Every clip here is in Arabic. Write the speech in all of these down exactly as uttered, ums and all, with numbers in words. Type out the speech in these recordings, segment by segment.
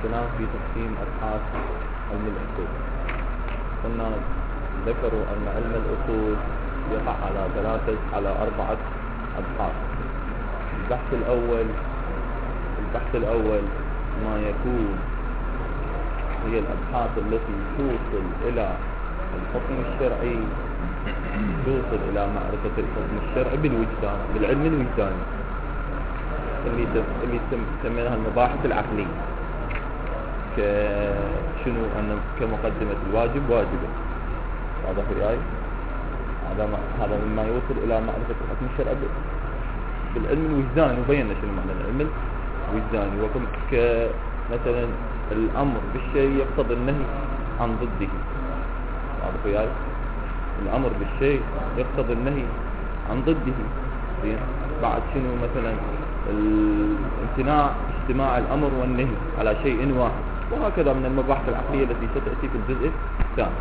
الكلام في تقسيم أبحاث علم الأصول. قلنا ذكروا أن علم الأصول يقع على ثلاثة على أربعة أبحاث. البحث الأول البحث الأول ما يكون هي الأبحاث التي توصل إلى الحكم الشرعي، توصل إلى معرفة الحكم الشرعي بالوجدان، بالعلم الوجداني، اللي اللي سميناها المباحث العقلية، كشنو أن كمقدمة الواجب واجبة. واضح وياي؟ هذا هذا مما يوصل إلى معرفة الحكم الشرعي بالعلم الوجداني، وبينا شنو معنى العلم الوجداني. وكم كمثلا الأمر بالشيء يقتضي النهي عن ضده. واضح وياي؟ الأمر بالشيء يقتضي النهي عن ضده. زين. بعد شنو مثلا الامتناع اجتماع الأمر والنهي على شيء واحد، وهكذا من المباحث العقلية التي ستأتي في الجزء الثاني.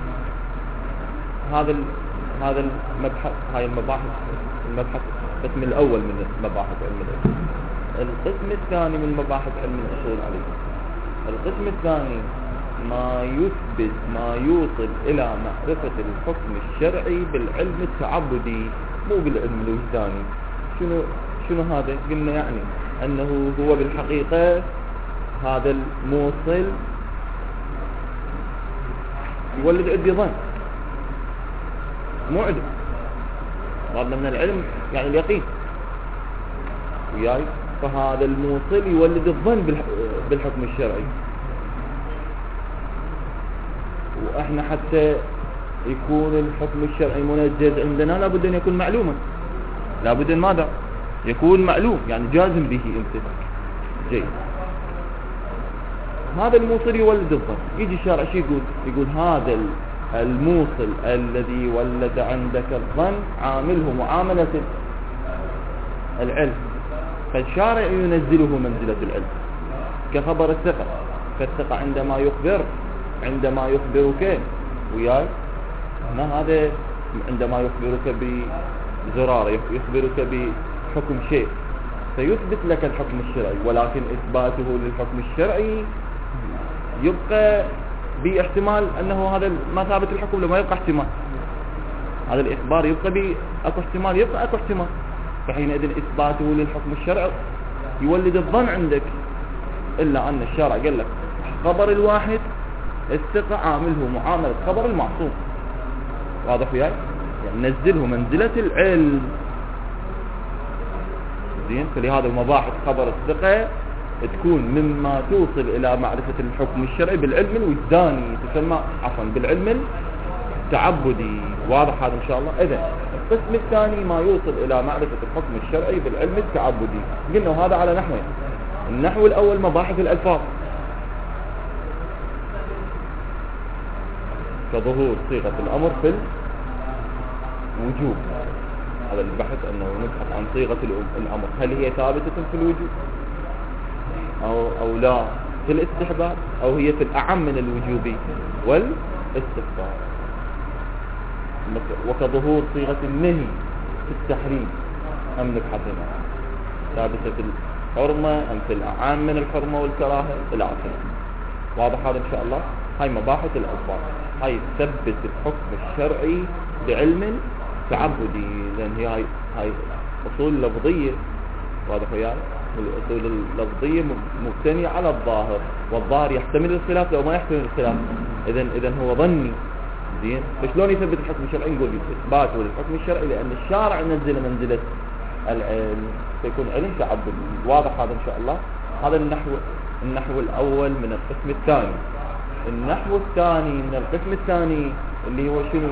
هذا هذا المبحث هاي المباحث المبحث القسم الأول من مباحث علم الأصول. القسم الثاني من مباحث علم الأصول عليكم. القسم الثاني ما يثبت ما يوصل إلى معرفة الحكم الشرعي بالعلم التعبدي، مو بالعلم الوجداني. شنو شنو هذا؟ قلنا يعني أنه هو بالحقيقة هذا الموصل يولد عندي ظن، مو علم. قالنا من العلم يعني اليقين وياي. فهذا الموصل يولد الظن بالحكم الشرعي، واحنا حتى يكون الحكم الشرعي منجز عندنا لابد ان يكون معلوما، لابد ان ماذا يكون معلوم، يعني جازم به انت. جيد. هذا الموصل يولد الظن. يجي الشارع شو يقول؟ يقول هذا الموصل الذي ولد عندك الظن عامله معاملة العلم، فالشارع ينزله منزلة العلم كخبر الثقة. فالثقة عندما يخبر عندما يخبرك وياي هنا، هذا عندما يخبرك بزرارة، يخبرك بحكم شيء، فيثبت لك الحكم الشرعي، ولكن إثباته للحكم الشرعي يبقى باحتمال أنه هذا ما ثابت الحكم، لما يبقى احتمال هذا الإخبار يبقى بأكو احتمال، يبقى أكو احتمال. فحينئذ إثباته للحكم الشرعي يولد الظن عندك، إلا أن الشارع قال لك خبر الواحد الثقة عامله معاملة خبر المعصوم. واضح وياي؟ يعني نزله منزلة العلم. زين. فلهذا مباحث خبر الثقة تكون مما توصل إلى معرفة الحكم الشرعي بالعلم الوجداني، تسمى عفوا بالعلم التعبدي. واضح هذا إن شاء الله؟ إذا القسم الثاني ما يوصل إلى معرفة الحكم الشرعي بالعلم التعبدي. قلنا هذا على نحوين. النحو الأول مباحث الألفاظ، كظهور صيغة الأمر في الوجوب. هذا البحث أنه نبحث عن صيغة الأمر، هل هي ثابتة في الوجوب أو, أو لا في الاستحباب، أو هي في الأعم من الوجوب والاستحباب. وكظهور صيغة النهي في التحريم، أم نبحث عنها ثابتة في الحرمة أم في الأعم من الحرمة والكراهة إلى آخره. واضح هذا إن شاء الله؟ هاي مباحث الألفاظ، هاي تثبت الحكم الشرعي بعلم تعبدي، لأن هي هاي, هاي أصول لفظية. واضح وياي؟ الأصول اللفظية مبتنية على الظاهر، والظاهر يحتمل الخلاف لو ما يحتمل الخلاف، إذن إذن هو ظني. زين. فشلون يثبت الحكم الشرعي؟ نقول إثباته للحكم الشرعي لأن الشارع نزل منزلة العلم، فيكون علم تعبدي. واضح هذا إن شاء الله؟ هذا النحو النحو الأول من القسم الثاني. النحو الثاني من القسم الثاني اللي هو شنو؟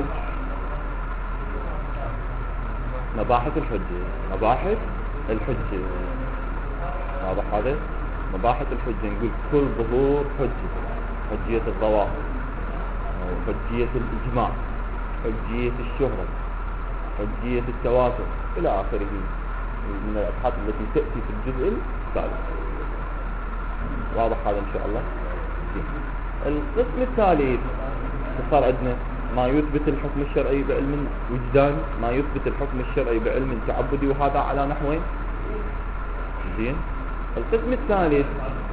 مباحث الحجة. مباحث الحجة. واضح هذا؟ مباحث الحجة. نقول كل ظهور حجة، حجية الظواهر، حجية الإجماع، حجية الشهرة، حجية التواتر إلى آخره من الأبحاث التي تأتي في الجزء الثالث. واضح هذا إن شاء الله؟ القسم الثالث صار عندنا ما يثبت الحكم الشرعي بعلم وجدان، ما يثبت الحكم الشرعي بعلم تعبدي، وهذا على نحوين. زين. القسم الثالث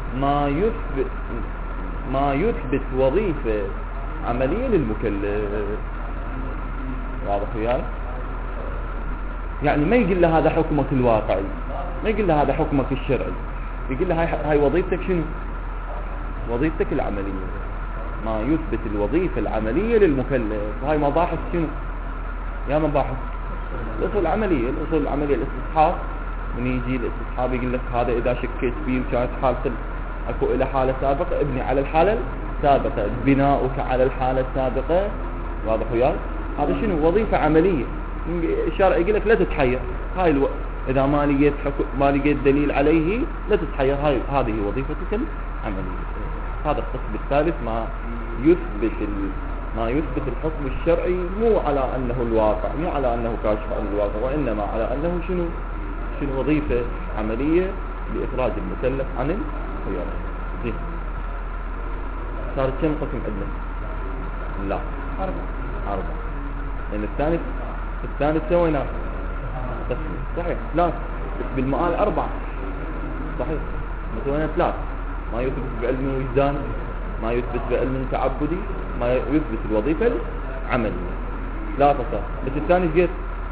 ما يثبت ما يثبت وظيفة عملية للمكلف. واضح وياي؟ يعني ما يقول له هذا حكمك الواقعي، ما يقول له هذا حكمك الشرعي، يقول له هاي هاي وظيفتك شنو؟ وظيفتك العملية. ما يثبت الوظيفة العملية للمكلف. هاي مباحث شنو؟ يا مباحث الأصول العملية. الأصول العملية الاستصحاب، من يجي الاستصحاب يقول لك هذا إذا شكيت فيه وكانت حالة أكو إلى حالة سابقة ابني على الحالة السابقة، بناؤك على الحالة السابقة. واضح وياي؟ هذا شنو؟ وظيفة عملية. الشارع يقول لك لا تتحير، هاي الو... إذا ما لقيت حكم ما لقيت دليل عليه لا تتحير، هاي هذه وظيفتك العملية. هذا القسم الثالث، ما يثبت ال... ما يثبت الحكم الشرعي مو على أنه الواقع، مو على أنه كاشف عن الواقع، وإنما على أنه شنو شنو وظيفة عملية لإخراج المكلف عن الخيار. زين، صار كم قسم عندنا؟ لا أربعة. أربعة، لأن الثالث الثالث سوينا قسم صحيح ثلاث، بس بالمآل أربعة صحيح. سوينا ثلاث: ما يثبت بعلم الوجدان، ما يثبت بعلم تعبدي، ما يثبت الوظيفة العملية. لا تصل، بس الثاني قلت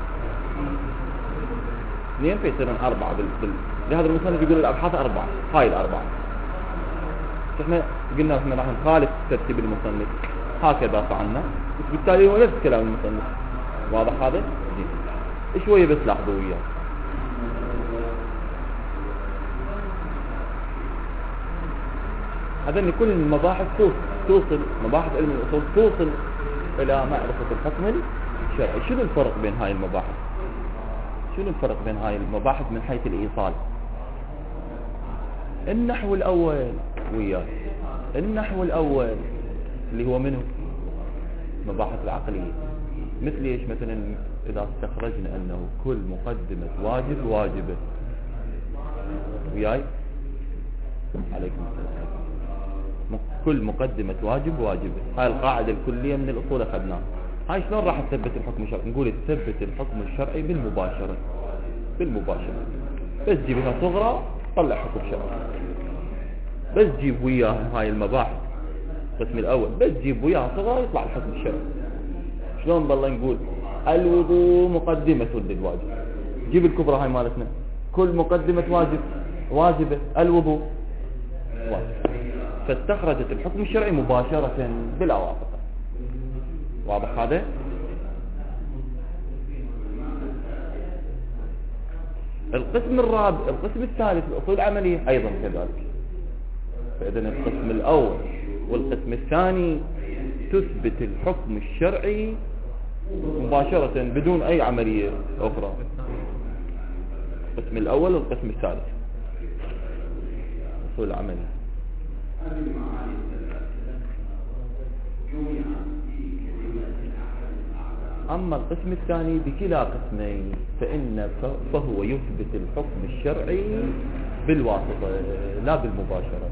اثنين فيصيرون أربعة. بال... بال... لهذا المصنف يقول الأبحاث أربعة، هاي الأربعة. احنا قلنا احنا راح نخالف ترتيب المصنف، هكذا فعلنا، بس بالتالي هو نفس كلام المصنف. واضح هذا؟ جيد. شوية بس لاحظوا وياه. هذا كل المباحث توصل توصل مباحث علم الأصول توصل إلى معرفة الحكم الشرعي. شنو الفرق بين هاي المباحث؟ شنو الفرق بين هاي المباحث من حيث الإيصال؟ النحو الأول وياك، النحو الأول اللي هو منه مباحث العقلية، مثل ايش؟ مثلا إذا استخرجنا أنه كل مقدمة واجب واجبة. وياي؟ عليكم السلام. كل مقدمة واجب واجبة، هاي القاعدة الكلية من الأصول أخذناها. هاي شلون راح تثبت الحكم الشرعي؟ نقول تثبت الحكم الشرعي بالمباشرة. بالمباشرة بس جيبها صغرى طلع حكم شرعي. بس جيب وياها هاي المباحث القسم الأول، بس جيب وياها صغرى يطلع الحكم الشرعي. شلون بالله نقول الوضوء مقدمة للواجب، جيب الكبرى هاي مالتنا كل مقدمة واجب واجبة، الوضوء واجب، فاستخرجت الحكم الشرعي مباشرة بلا واسطة. واضح هذا؟ القسم الرابع القسم الثالث الأصول العملية أيضا كذلك. فإذا القسم الأول والقسم الثاني تثبت الحكم الشرعي مباشرة بدون أي عملية أخرى. القسم الأول والقسم الثالث الأصول العملية. أما القسم الثاني بكلا قسمين فإن فهو يثبت الحكم الشرعي بالواسطة لا بالمباشرة.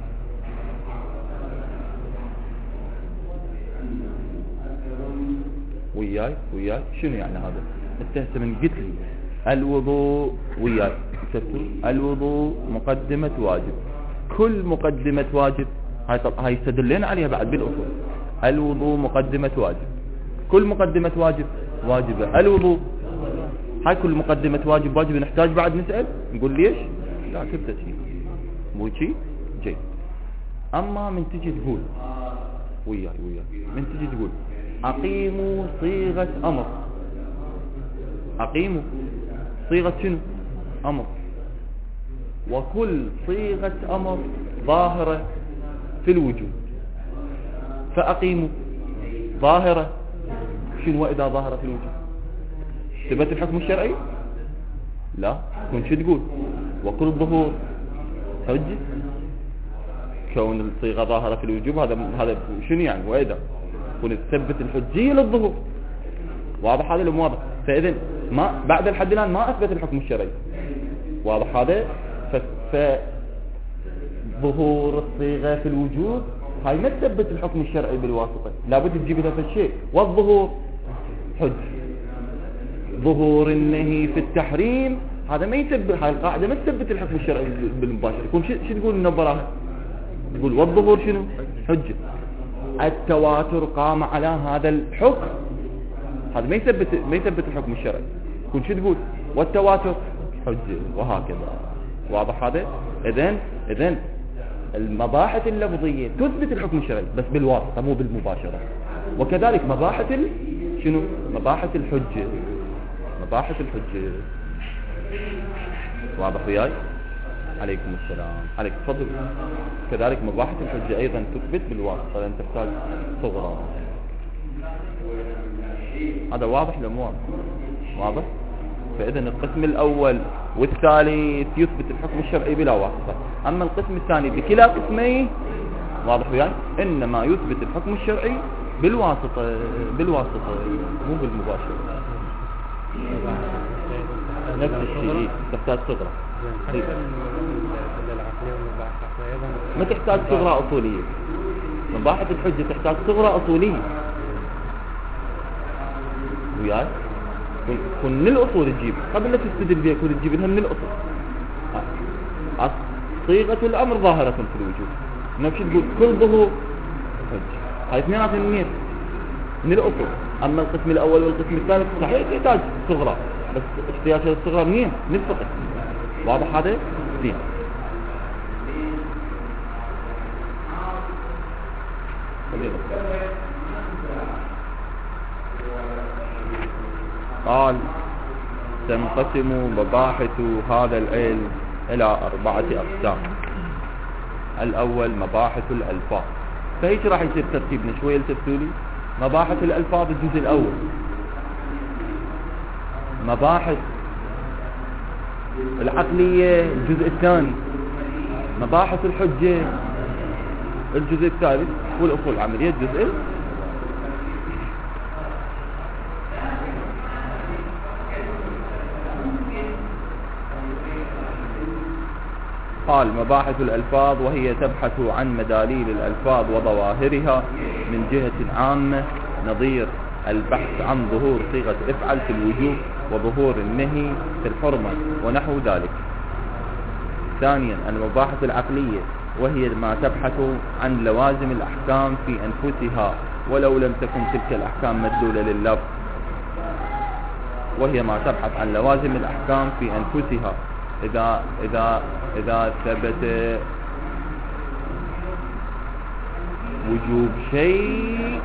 وياي وياي شنو يعني هذا؟ انت من قلت لي الوضوء وياي الوضوء مقدمة واجب، كل مقدمة واجب هاي هاي يستدلين عليها بعد بالأصول. الوضوء مقدمة واجب، كل مقدمة واجب واجبة. الوضوء هاي كل مقدمة واجب واجب. نحتاج بعد نسأل نقول ليش؟ لا كبتت شيء مو شيء جيد. أما من تجي تقول وياي وياي من تجي تقول أقيموا صيغة أمر، أقيموا صيغة شنو؟ أمر، وكل صيغة أمر ظاهرة في الوجود، فأقيموا ظاهرة. شنو إذا ظاهرة في الوجود؟ ثبت الحكم الشرعي؟ لا. كون شو تقول؟ وكل ظهور حجة. كون الصيغة ظاهرة في الوجوب هذا هذا شنو يعني؟ وإذا كون تثبت الحجية للظهور. واضح هذا ولا واضح؟ فإذا ما بعد الحد الآن ما أثبت الحكم الشرعي. واضح هذا؟ فظهور الصيغة في الوجود هاي ما تثبت الحكم الشرعي بالواسطة، لابد تجيب لها الشيء. والظهور حج، ظهور النهي في التحريم هذا ما يثبت، هاي القاعدة ما تثبت الحكم الشرعي بالمباشر. يكون شو تقول النبراء؟ يقول والظهور شنو حجة. التواتر قام على هذا الحكم، هذا ما يثبت ما يثبت الحكم الشرعي. يكون شو تقول والتواتر حجة وهكذا. واضح هذا؟ إذن إذن المباحث اللفظية تثبت الحكم الشرعي بس بالواسطة مو بالمباشرة. وكذلك مباحث ال... شنو مباحث الحجة، مباحث الحجة. واضح وياي؟ عليكم السلام. عليك تفضل. كذلك مباحث الحجة أيضا تثبت بالواسطة لأن تحتاج صغرى. هذا واضح لو مو واضح؟ واضح؟ فإذا القسم الأول والثالث يثبت الحكم الشرعي بلا واسطة. أما القسم الثاني بكلا قسميه واضح وياي إنما يثبت الحكم الشرعي بالواسطة، بالواسطة مو بالمباشرة. نفس الشيء تحتاج صغرى. ما تحتاج صغرى أصولية. مباحث الحجة تحتاج صغرى أصولية وياي. كن من الأصول تجيب قبل لا تستدل بها، كن تجيب لها من الأصول. صيغة الأمر ظاهرة في الوجود. نفس تقول كل ظهور حجة. هاي اثنيناتهم منين؟ من الأصول. أما القسم الأول والقسم الثالث صحيح يحتاج صغرى، بس احتياج هذه الصغرى منين؟ من الفقه. واضح هذا؟ زين. قال تنقسم مباحث هذا العلم إلى أربعة أقسام. الأول مباحث الألفاظ. فهيك راح يصير ترتيبنا شوية التفتولي. مباحث الألفاظ الجزء الأول، مباحث العقلية الجزء الثاني، مباحث الحجة الجزء الثالث، والأصول العملية الجزء. قال مباحث الألفاظ وهي تبحث عن مداليل الألفاظ وظواهرها من جهة عامة، نظير البحث عن ظهور صيغة افعل في الوجوب وظهور النهي في الحرمة ونحو ذلك. ثانيا المباحث العقلية وهي ما تبحث عن لوازم الأحكام في أنفسها ولو لم تكن تلك الأحكام مدلولة لللفظ، وهي ما تبحث عن لوازم الأحكام في أنفسها إذا إذا إذا ثبت وجوب شيء،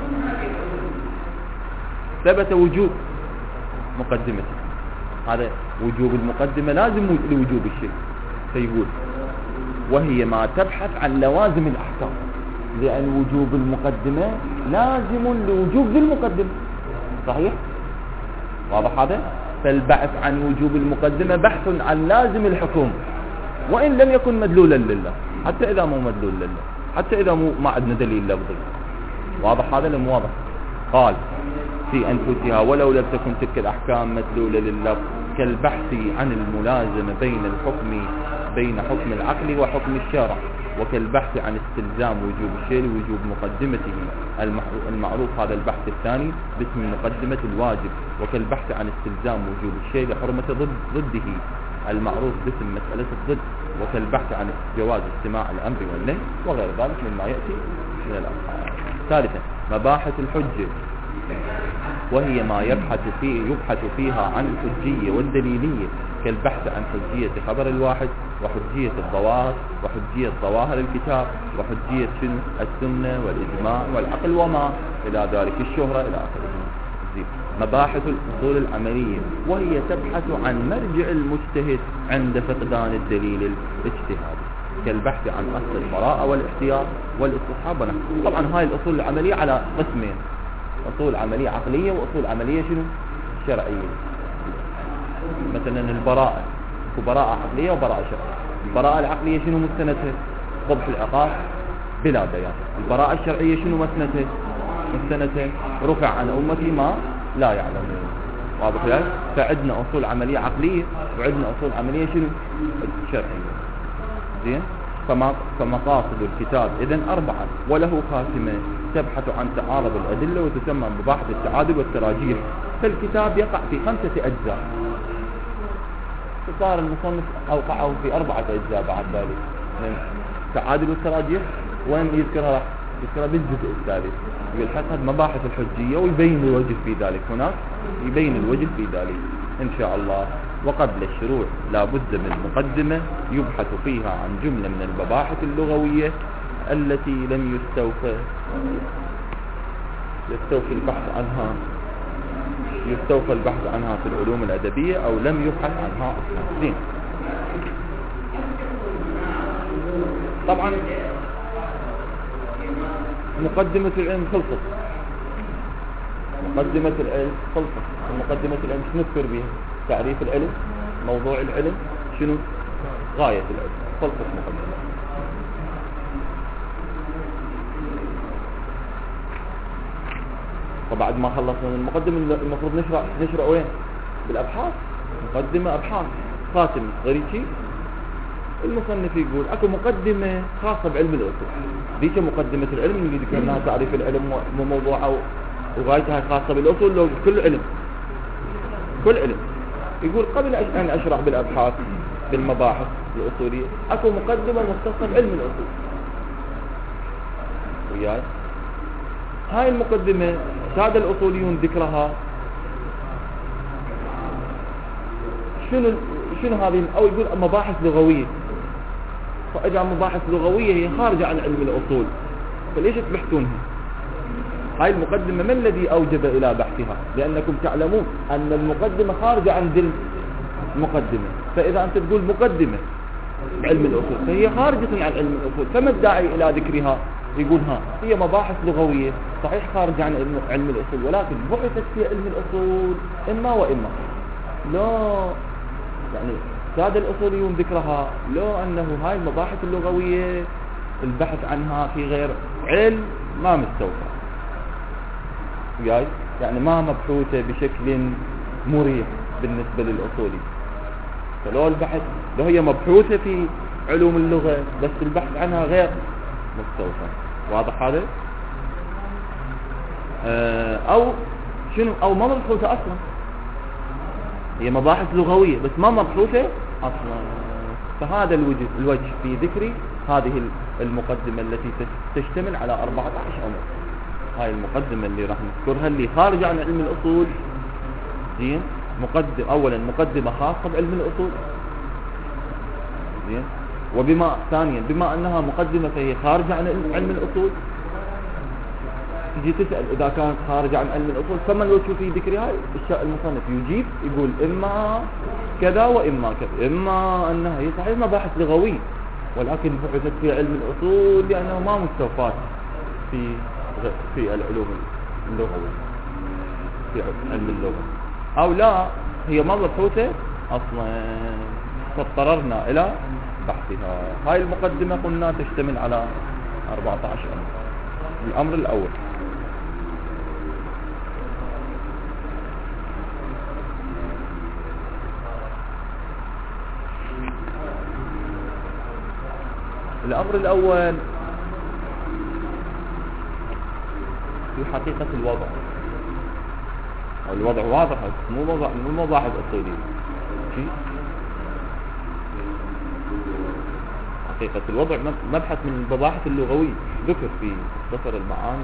ثبت وجوب مقدمته. هذا وجوب المقدمة لازم لوجوب الشيء. فيقول وهي ما تبحث عن لوازم الأحكام، لأن وجوب المقدمة لازم لوجوب ذي المقدمة. صحيح؟ واضح هذا؟ فالبحث عن وجوب المقدمة بحث عن لازم الحكم وإن لم يكن مدلولا لله، حتى إذا مو مدلول لله، حتى إذا مو ما عندنا دليل لفظي. واضح هذا لم واضح؟ قال في أنفسها ولو لم تكن تلك الأحكام مدلولة لللفظ، كالبحث عن الملازمة بين الحكم بين حكم العقل وحكم الشرع، وكالبحث عن استلزام وجوب الشيء لوجوب مقدمته المعروف هذا البحث الثاني باسم مقدمة الواجب، وكالبحث عن استلزام وجوب الشيء لحرمة ضد ضده المعروف باسم مسألة الضد، وكالبحث عن جواز استماع الأمر والنهي وغير ذلك مما يأتي من الأفعال. ثالثا مباحث الحجة وهي ما يبحث فيه يبحث فيها عن الحجية والدليلية، كالبحث عن حجية خبر الواحد وحجية الظواهر وحجية ظواهر الكتاب وحجية السنة والإجماع والعقل وما إلى ذلك الشهرة إلى آخره. مباحث الأصول العملية وهي تبحث عن مرجع المجتهد عند فقدان الدليل الاجتهادي، كالبحث عن أصل البراءة والاختيار والاستصحاب ونحو. طبعا هاي الأصول العملية على قسمين، أصول عملية عقلية وأصول عملية شنو؟ شرعية. مثلا البراءة، براءة عقلية وبراءة شرعية. البراءة العقلية شنو مستندها؟ قبح العقاب بلا بيان. البراءة الشرعية شنو مستندها؟ مستندها رفع عن أمتي ما لا يعلمون. واضح يعني؟ فعندنا أصول عملية عقلية وعندنا أصول عملية شنو؟ شرعية. زين؟ فما فمقاصد الكتاب إذن أربعة، وله خاتمة تبحث عن تعارض الأدلة وتسمى مباحث التعادل والتراجيح. فالكتاب يقع في خمسة أجزاء، صار المصنف أوقعه في أربعة أجزاء بعد ذلك. تعادل والتراجيح وين يذكرها؟ راح يذكرها بالجزء الثالث، يقول حسب مباحث الحجية ويبين الوجه في ذلك. هناك يبين الوجه في ذلك إن شاء الله. وقبل الشروع لا بد من مقدمة يبحث فيها عن جملة من المباحث اللغوية التي لم يستوفى يستوفي البحث عنها يستوفى البحث عنها في العلوم الأدبية أو لم يبحث عنها أصلا. زين. طبعا مقدمة العلم خلصت، مقدمة العلم خلصت. مقدمة العلم شنو نذكر بها؟ تعريف العلم، موضوع العلم، شنو غاية العلم، خلصت مقدمة. وبعد ما خلصنا من المقدمة المفروض نشرع نشرع وين؟ بالأبحاث. مقدمة أبحاث خاتم غريتي. المصنف يقول اكو مقدمة خاصة بعلم الأصول، ديك مقدمة العلم اللي ذكرناها تعريف العلم وموضوعه وغايتها خاصة بالأصول. لو كل علم كل علم يقول قبل أن أشرح بالأبحاث بالمباحث الأصولية اكو مقدمة مختصة بعلم الأصول. وياي هاي المقدمة ساد الأصوليون ذكرها. شنو شنو هذه؟ أو يقول مباحث لغوية. فأجعل مباحث لغوية هي خارجة عن علم الأصول، فليش تبحثونها؟ هاي المقدمة ما الذي أوجب إلى بحثها؟ لأنكم تعلمون أن المقدمة خارجة عن ذل المقدمة. فإذا أنت تقول مقدمة علم الأصول فهي خارجة عن علم الأصول، فما الداعي إلى ذكرها؟ يقول ها هي مباحث لغوية صحيح خارجة عن علم, علم الأصول، ولكن بحثت في علم الأصول إما وإما. لا يعني ساد الأصوليون ذكرها، لو أنه هاي المباحث اللغوية البحث عنها في غير علم ما مستوفى، يعني ما مبحوثة بشكل مريح بالنسبة للأصولي. فلو البحث لو هي مبحوثة في علوم اللغة بس البحث عنها غير مستوفى. واضح هذا؟ أو شنو؟ أو ما مبحوثة أصلا، هي مباحث لغوية بس ما مبحوثة أصلا. فهذا الوجه الوجه في ذكر هذه المقدمة التي تشتمل على أربعة عشر أمر. هاي المقدمة اللي راح نذكرها اللي خارجة عن علم الأصول. زين. مقدم أولا مقدمة خاصة بعلم الأصول. زين. وبما ثانيا بما أنها مقدمة فهي خارجة عن علم الأصول، تجي تسأل إذا كانت خارجة عن علم الأصول فما الوجه في ذكرها؟ المصنف يجيب يقول إما كذا وإما كذا. إما أنها هي صحيح مباحث لغوية ولكن بحثت في علم الأصول لأنه ما مستوفات في في العلوم اللغوية في علم اللغة. أو لا هي ما مبحوثة أصلا فاضطررنا إلى بحثها. هاي المقدمة قلنا تشتمل على أربعة عشر أمر. الأمر الأول الأمر الأول في حقيقة الوضع. الوضع واضح مو موضوع مو مباحث أصولية. حقيقة الوضع مبحث من المباحث اللغوية ذكر في مختصر المعاني.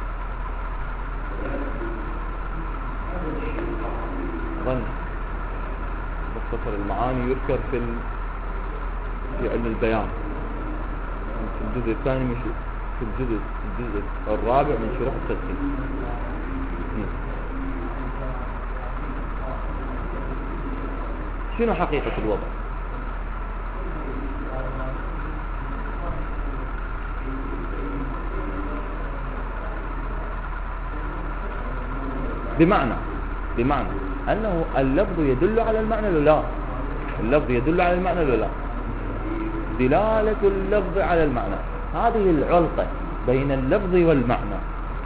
ظن مختصر المعاني يذكر في في علم البيان في الجزء الثاني مش في الجزء الجزء الرابع من شروح التلقين. شنو حقيقة الوضع؟ بمعنى بمعنى أنه اللفظ يدل على المعنى ولا لا؟ اللفظ يدل على المعنى ولا لا؟ دلالة اللفظ على المعنى، هذه العلاقة بين اللفظ والمعنى.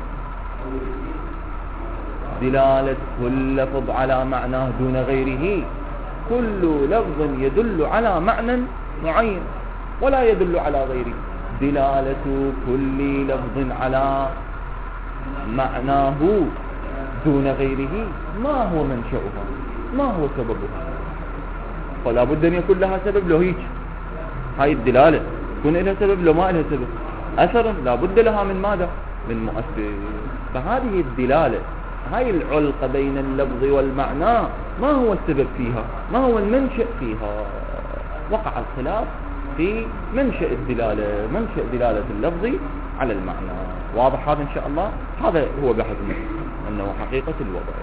دلالة كل لفظ على معناه دون غيره. كل لفظ يدل على معنى معين ولا يدل على غيره. دلالة كل لفظ على معناه دون غيره ما هو منشأها؟ ما هو سببها؟ فلا بد أن يكون لها سبب. لو هيك هاي الدلالة يكون لها سبب، لو ما لها سبب أثر لا بد لها من ماذا؟ من مؤثر. فهذه الدلالة، هاي العلقة بين اللفظ والمعنى، ما هو السبب فيها؟ ما هو المنشأ فيها؟ وقع الخلاف في منشأ الدلالة، منشأ دلالة اللفظ على المعنى. واضح هذا إن شاء الله؟ هذا هو بحث أنه حقيقة الوضع.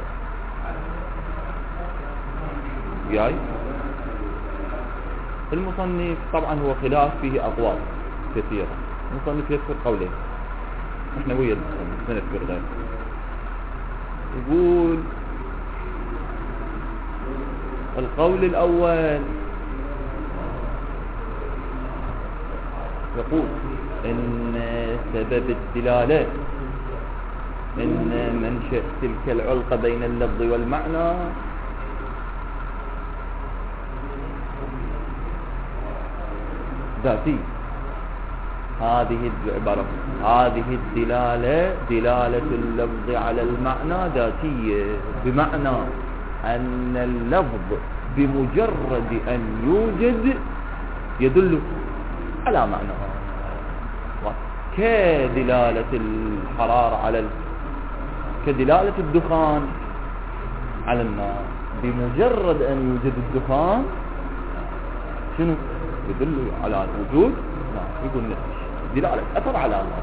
جاي المصنف طبعا هو خلاف فيه أقوال كثيرة. المصنف يذكر قولين، احنا ويا المصنف نذكر غير. يقول القول الأول، يقول إن سبب الدلالة من منشأ تلك العلقة بين اللفظ والمعنى ذاتي. هذه العبارة، هذه الدلالة دلالة اللفظ على المعنى ذاتية، بمعنى أن اللفظ بمجرد أن يوجد يدل على معنى، كدلالة الحرارة على ال... كدلالة الدخان على النار. بمجرد أن يوجد الدخان شنو يدل على وجود نار. يقول نفس دلالة أثر على النار.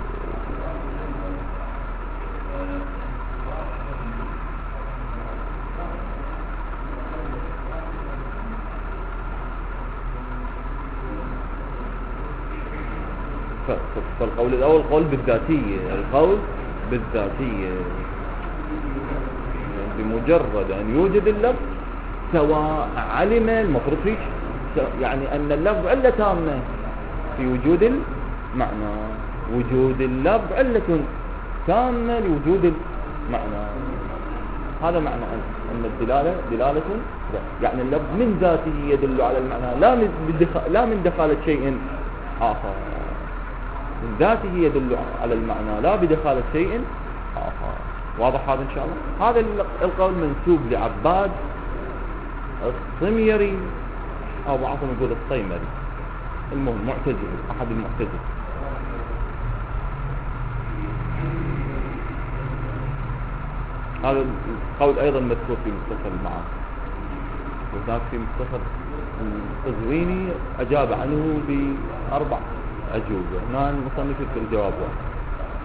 فالقول الأول قول بالذاتية، القول بالذاتية بمجرد أن يوجد اللفظ، سواء علم المفروض فيه يعني أن اللفظ علة تامة في وجود المعنى، وجود اللفظ علة تامة لوجود المعنى. هذا معنى أن الدلالة دلالة يعني اللفظ من ذاته يدل على المعنى، لا من لا من دخالة شيء آخر. من ذاته يدل على المعنى لا بدخالة شيء آخر. واضح هذا إن شاء الله؟ هذا القول منسوب لعباد الصميري أو بعضهم يقول الصيمري، المهم معتزلي، أحد المعتزلة. هذا القول أيضا مذكور في مختصر المعاني، وهناك في مختصر القزويني أجاب عنه بأربع أجوبة. هنا المصنف يذكر الجواب واحد.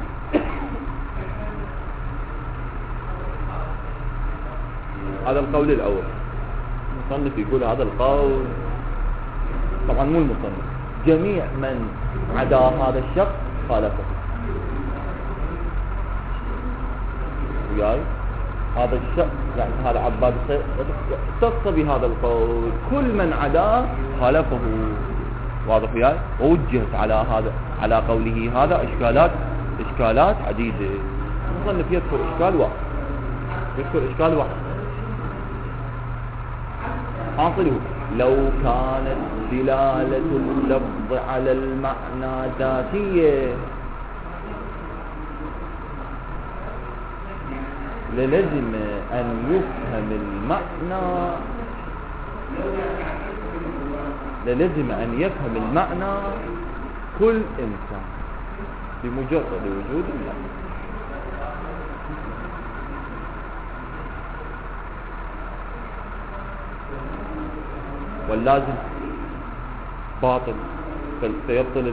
هذا القول الأول. المصنف يقول هذا القول، طبعا مو المصنف، جميع من عدا هذا الشخص خالفه. وياي هذا الشخص يعني هذا عباد اختص بهذا القول، كل من عداه خالفه. واضح وياي؟ ووجهت على هذا على قوله هذا اشكالات اشكالات عديدة. المصنف يذكر اشكال واحد، يذكر اشكال واحد حاصله لو كانت دلالة اللفظ على المعنى ذاتية للزم أن يفهم المعنى للزم أن يفهم المعنى كل إنسان بمجرد وجود المعنى. واللازم باطل فيبطل.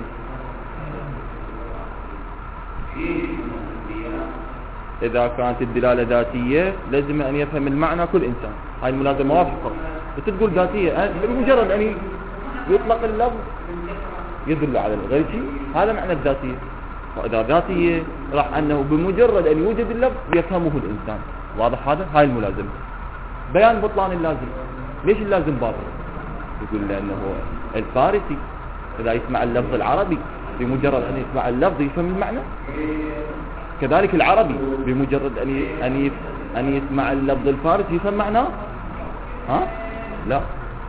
إذا كانت الدلالة ذاتية لازم أن يفهم المعنى كل إنسان. هاي الملازمة واضحة. بتقول ذاتية بمجرد أن يطلق اللفظ يدل على غير شيء، هذا معنى الذاتية. وإذا ذاتية راح أنه بمجرد أن يوجد اللفظ يفهمه الإنسان. واضح هذا؟ هاي الملازمة. بيان بطلان اللازم. ليش اللازم باطل؟ يقول لأنه الفارسي إذا يسمع اللفظ العربي بمجرد أن يسمع اللفظ يفهم المعنى، كذلك العربي بمجرد أن أن أن يسمع اللفظ الفارسي يفهم معناه. ها؟ لا.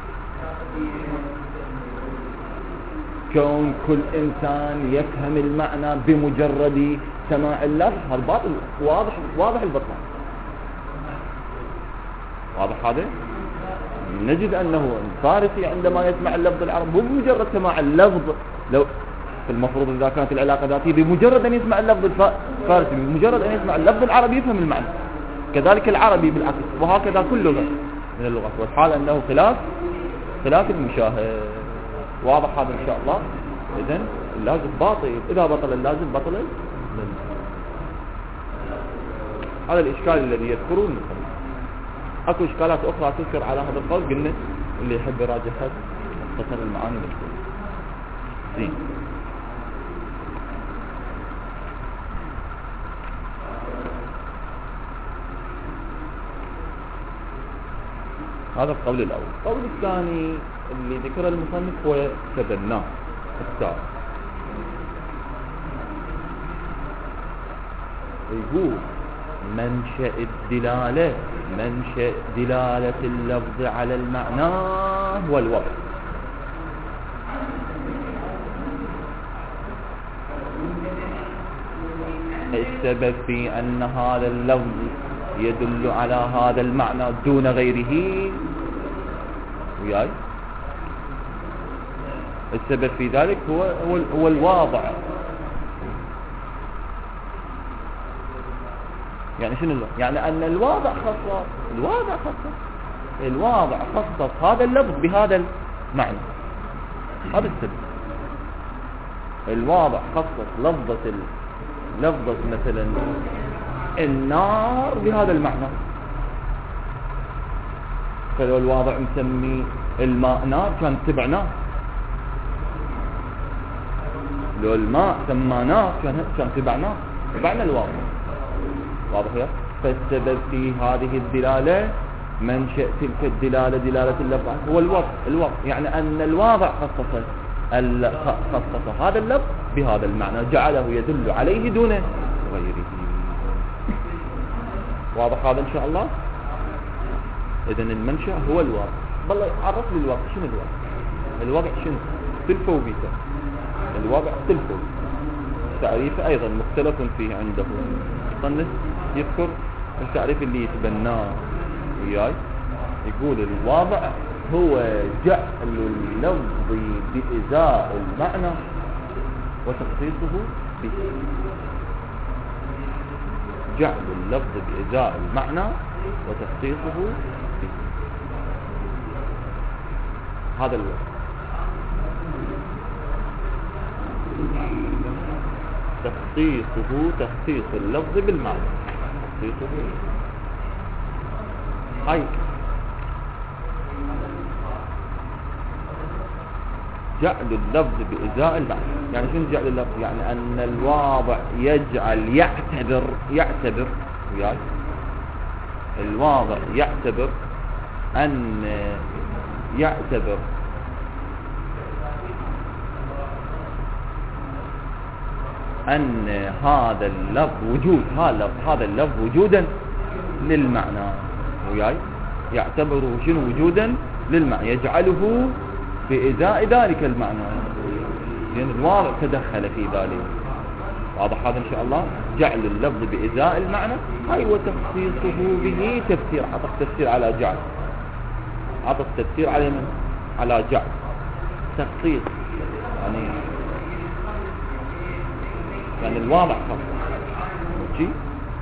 كون كل إنسان يفهم المعنى بمجرد سماع اللفظ هذا باطل، واضح واضح البطلان. واضح هذا؟ نجد أنه الفارسي عندما يسمع اللفظ العربي بمجرد سماع اللفظ لو المفروض إذا كانت العلاقة ذاتية بمجرد أن يسمع اللفظ الفارسي بمجرد أن يسمع اللفظ العربي يفهم المعنى، كذلك العربي بالعكس، وهكذا كل لغة من اللغات. والحال أنه خلاف خلاف المشاهد. واضح هذا إن شاء الله. إذن اللازم باطل، إذا بطل اللازم بطل اللازم. هذا الإشكال الذي يذكره المصنف. أكو إشكالات أخرى تذكر على هذا القول، قلنا اللي يحب يراجعها مختصر المعاني بالكل. زين. هذا القول الأول. القول الثاني اللي ذكر المصنف هو تبناه التالي، يقول منشأ الدلالة منشأ دلالة اللفظ على المعنى هو الوضع. السبب في أن هذا اللفظ يدل على هذا المعنى دون غيره، وياي السبب في ذلك هو هو, هو الواضع. يعني شنو الواضع؟ يعني أن الواضع خصص الواضع خصص الواضع خصص هذا اللفظ بهذا المعنى. هذا السبب. الواضع خصص لفظة لفظة مثلا النار بهذا المعنى. فلو الواضع مسمي الماء نار كان تبع نار، لو الماء سمى نار كان كان تبع نار، تبعنا الواضع. واضح يا؟ فالسبب في هذه الدلالة منشأ تلك الدلالة دلالة اللفظ هو الوضع. الوضع يعني أن الواضع خصص خصص هذا اللفظ بهذا المعنى، جعله يدل عليه دون غيره. واضح هذا إن شاء الله؟ إذن المنشأ هو الواضع. بالله عرف لي الواضع. شنو الواضع؟ الواضع شنو؟ تلفوا بيته. الواضع تلفوا. تعريفه أيضا مختلف فيه عنده. المصنف يذكر التعريف اللي يتبناه وياي، يقول الواضع هو جعل اللفظ بإزاء المعنى وتخصيصه به. جعل اللفظ بإزاء المعنى وتخصيصه به، هذا الوضع. تخصيصه تخصيص اللفظ بالمعنى، تخصيصه هاي جعل اللفظ بإزاء المعنى. يعني شنو جعل اللفظ؟ يعني أن الواضع يجعل يعتبر يعتبر وياي الواضع يعتبر أن يعتبر أن هذا اللفظ وجود هذا هذا اللفظ وجودا للمعنى، وياي يعتبره شنو وجودا للمعنى، يجعله بإزاء ذلك المعنى، لأن الواضع تدخل في ذلك. واضح هذا إن شاء الله؟ جعل اللفظ بإزاء المعنى هاي وتخصيصه به تفسير. عطف تفسير على جعل، عطف تفسير على من؟ على جعل. تخصيص يعني يعني الواضع خاص. ماشي؟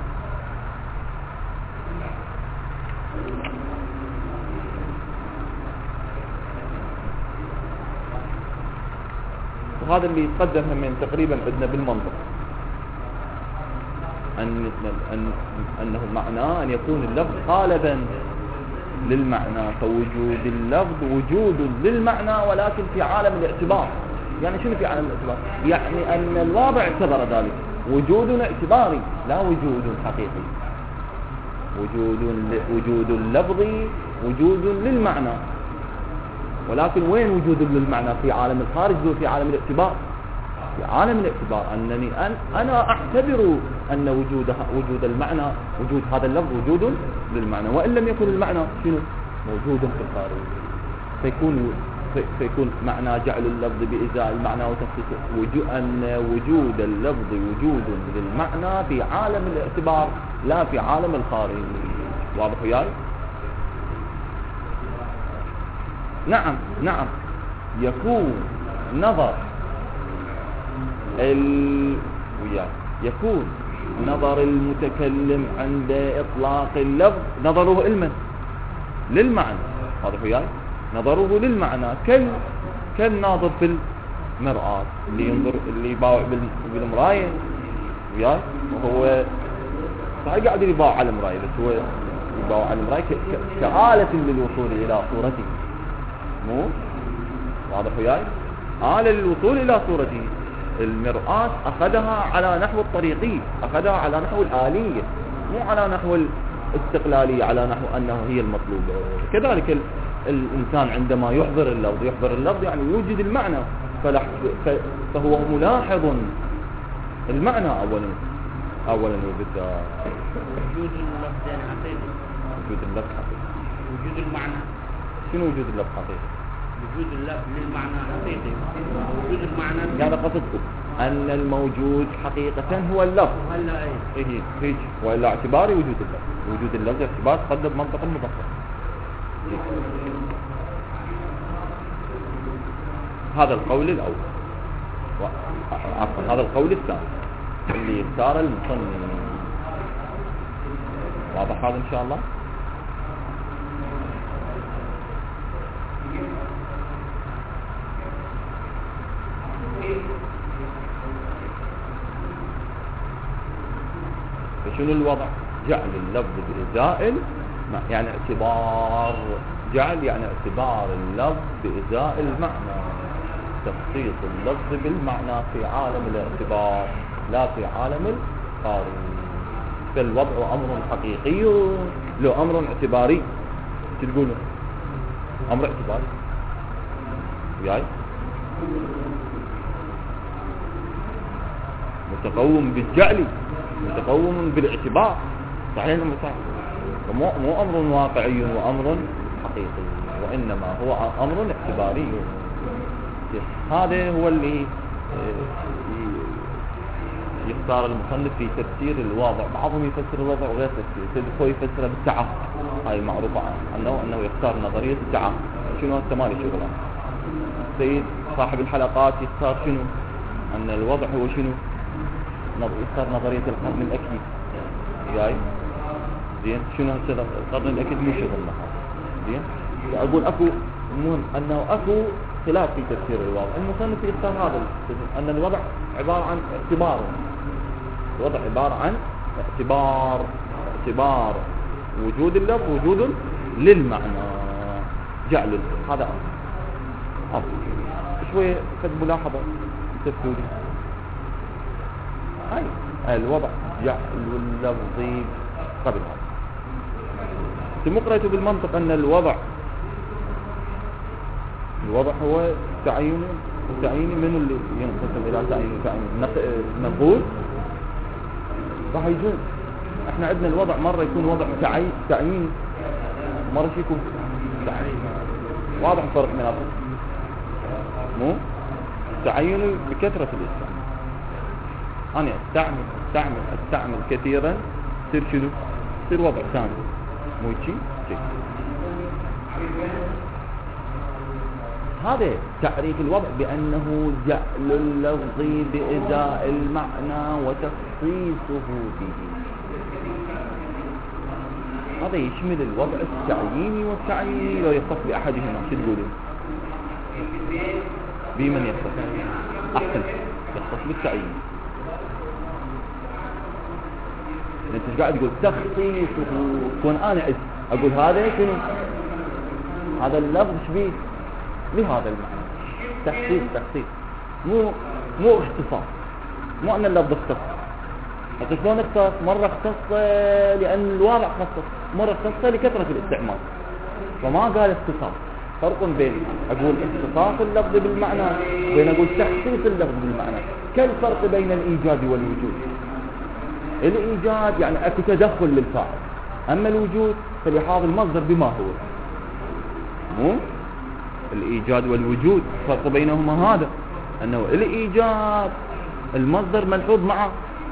وهذا اللي يتقدم من تقريبا عندنا بالمنطق، أن أن أنه معناه أن يكون اللفظ قالبا للمعنى، فوجود اللفظ وجود للمعنى ولكن في عالم الاعتبار. يعني شنو في عالم الاعتبار؟ يعني أن الواضع اعتبر ذلك وجود اعتباري لا وجود حقيقي. وجود وجود اللفظ وجود للمعنى، ولكن وين وجود للمعنى؟ في عالم الخارج وفي عالم الاعتبار. في عالم الاعتبار أنني أن أنا أعتبر أن وجود وجود المعنى وجود هذا اللفظ وجود للمعنى، وإن لم يكن المعنى شنو موجود في الخارج. فيكون فيكون معنى جعل اللفظ بإزاء المعنى وتخصيصه وجود أن وجود اللفظ وجود للمعنى في عالم الاعتبار لا في عالم الخارج. واضح وياي؟ نعم نعم يكون نظر ال... وياي يكون نظر المتكلم عند إطلاق اللفظ نظره لمن؟ للمعنى. هذا وياي نظره للمعنى كال كالناظر في المرآة اللي ينظر اللي يباوع بالمراية وياي، وهو صحيح قاعد يباوع على المراية بس هو يباوع على المراية كآلة للوصول إلى صورته، مو واضح وياي؟ آلة للوصول إلى صورته. المرآة أخذها على نحو الطريقي، أخذها على نحو الآلية، مو على نحو الاستقلالية، على نحو أنه هي المطلوبة. كذلك ال... الإنسان عندما يحضر اللفظ يحضر اللفظ يعني يوجد المعنى، فهو ملاحظ المعنى أولا أولا وبالذات. وجود اللفظ حقيقي. وجود اللفظ حقيقي. وجود المعنى. شنو وجود اللفظ حقيقي؟ وجود اللفظ للمعنى حقيقي. وجود المعنى يعني قصدكم أن الموجود حقيقة هو اللفظ. ولا أي. إيه هيك وإلا اعتباري وجود اللفظ. وجود اللفظ اعتبار تقدم منطق المبسط. هذا القول الأول، عفوا هذا القول الثاني اللي اختار المصنف. واضح هذا إن شاء الله؟ فشنو الوضع؟ جعل اللفظ بإزاء يعني اعتبار، جعل يعني اعتبار اللفظ بإزاء المعنى، تخصيص اللفظ بالمعنى في عالم الاعتبار لا في عالم القارئ. فالوضع أمر حقيقي له أمر اعتباري. شو تقولوا؟ أمر اعتباري وياي متقوم بالجعل، متقوم بالاعتبار. صحيح ولا صحيح؟ مو مو أمر واقعي وأمر حقيقي، وإنما هو أمر اعتباري. هذا هو اللي يختار المصنف في تفسير الوضع. بعضهم يفسر الوضع وغير تفسير، سيد الخوي يفسره بالتعهد، هاي معروفة عنه أنه يختار نظرية التعهد. شنو الثمانية شغلات. سيد صاحب الحلقات يختار شنو؟ أن الوضع هو شنو؟ يختار نظرية القرن الأكيد. جاي زين شنو هالشغل القرن الأكيد مو شغلنا زين. أقول أكو المهم أنه أكو خلاف في تفسير الوضع. المصنف يختار هذا أن الوضع عبارة عن اعتبار. الوضع عبارة عن اعتبار، اعتبار وجود اللفظ وجود للمعنى، جعل هذا أمر. شوية قد ملاحظة تفسيري هاي الوضع جعل اللفظ قبل هذا. ثم قرأت بالمنطق أن الوضع الوضع هو تعيين تعيين من اللي ينقسم إلى تعيين وتعيين. نقول راح يجوز احنا عندنا الوضع مرة يكون وضع تعيين تعيين مرة يكون تعيين. واضح الفرق من هذا؟ مو تعيين بكثرة الإسلام. أنا استعمل استعمل استعمل كثيرا تصير شنو؟ تصير وضع ثاني. مو شيء شيء. هذا تعريف الوضع بأنه جعل اللفظ بإزاء المعنى وتخصيصه به. هذا يشمل الوضع التعييني والتعييني لو يختص بأحدهما. شو تقولون؟ بمن يختص؟ أحسن يختص بالتعيين. انت قاعد تقول تخصيصه، كون انا اقول هذا شنو؟ هذا اللفظ شبيه بهذا المعنى. تخصيص تخصيص مو مو اختصاص. مو ان اللفظ اختص. حتى شلون اختص؟ مرة اختص لان الواقع خصص، مرة اختص لكثرة الاستعمال، فما قال اختصاص. فرق بين اقول اختصاص اللفظ بالمعنى وبين اقول تخصيص اللفظ بالمعنى. كالفرق بين الايجاد والوجود. الإيجاد يعني أكو تدخل للفاعل، أما الوجود فلحاظ المصدر بما هو. مو الإيجاد والوجود فرق بينهما هذا، أنه الإيجاد المصدر ملحوظ مع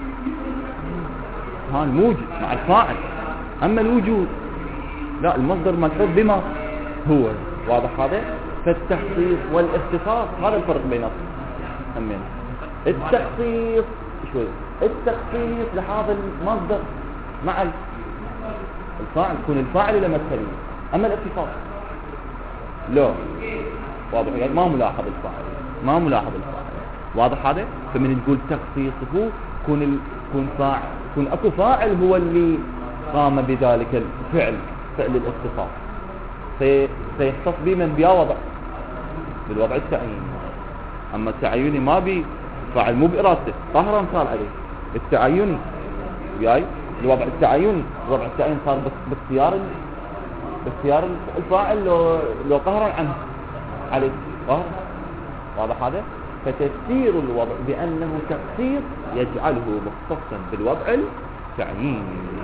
ها الموجد مع الفاعل، أما الوجود لا المصدر ملحوظ بما هو. واضح هذا؟ فالتخصيص والاختصاص هذا الفرق بينهم. أمين التخصيص شوي التخصيص لهذا المصدر مع الفاعل، يكون الفاعل لما تخليه. اما الاتصال لا، واضح يعني ما ملاحظ الفاعل، ما ملاحظ الفاعل، واضح هذا. فمن تقول تخصيصه كون ال... كون فاعل، كون اكو فاعل هو اللي قام بذلك الفعل، فعل الاتصال، في... سيختص به من بيا وضع بالوضع التعييني. اما التعيني ما بي فاعل، مو بارادته، قهرا صار عليه. التعيني وياي الوضع التعيني، الوضع التعيني صار باختيار باختيار الفاعل لو لو قهرا عنه عليه قهر، واضح هذا. فتفسير الوضع بانه تخصيص يجعله مختصا بالوضع التعييني،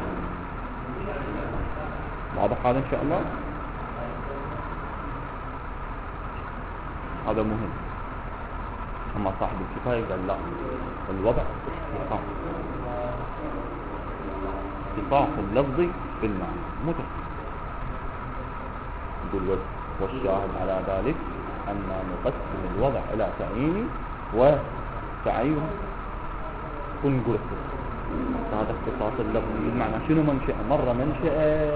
واضح هذا ان شاء الله. هذا مهم. اما صاحب الكفايه قال لا، الوضع اختصاص، اختصاص اللفظي بالمعنى مو تخصيص. يقول والشاهد على ذلك أن نقسم الوضع إلى تعييني وتعين. كل نقول هذا اختصاص اللفظي بالمعنى. شنو منشأ؟ مرة منشأ